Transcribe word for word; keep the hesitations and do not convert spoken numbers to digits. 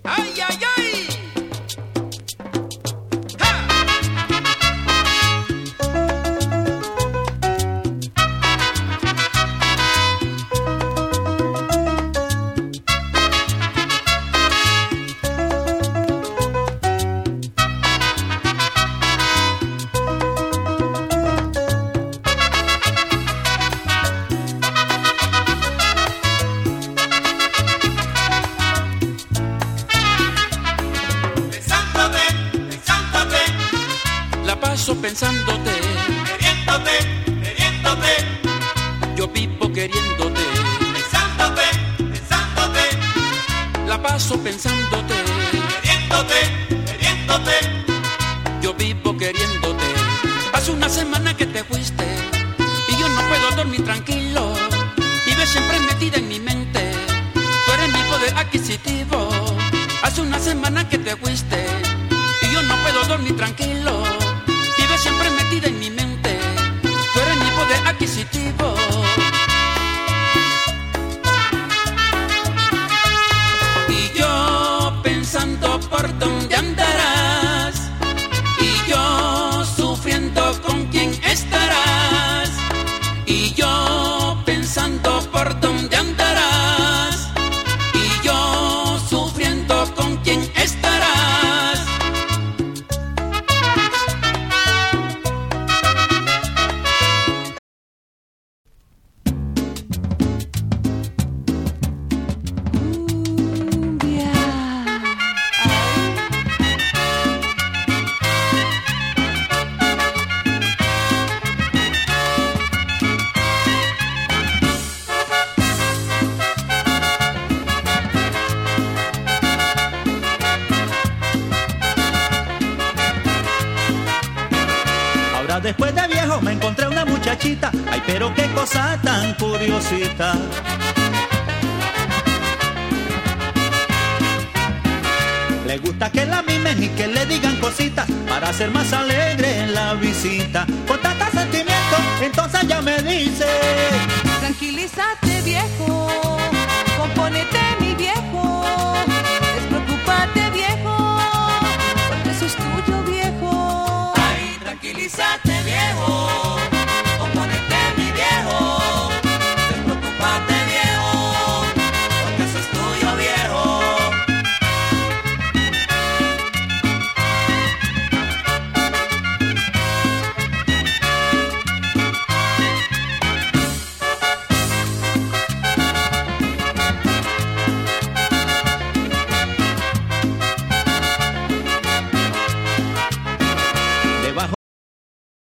¡Ay, ay, ay! Pensándote, queriéndote, queriéndote, yo vivo queriéndote, pensándote, pensándote, la paso pensándote, queriéndote, queriéndote, yo vivo queriéndote. Hace una semana que te fuiste y yo no puedo dormir tranquilo, vives siempre metida en mi mente, tú eres mi poder adquisitivo. Hace una semana que te fuiste y yo no puedo dormir tranquilo, siempre metida en mi mente, tú eres mi poder adquisitivo. Y yo pensando por dónde andarás, y yo sufriendo con quién estarás, y yo pensando por dónde andarás, y yo sufriendo con quién estarás. Después de viejo me encontré una muchachita, ay pero qué cosa tan curiosita. Le gusta que la mimen y que le digan cositas para hacer más alegre en la visita. Con tanta sentimiento, entonces ya me dice: tranquilízate viejo, compónete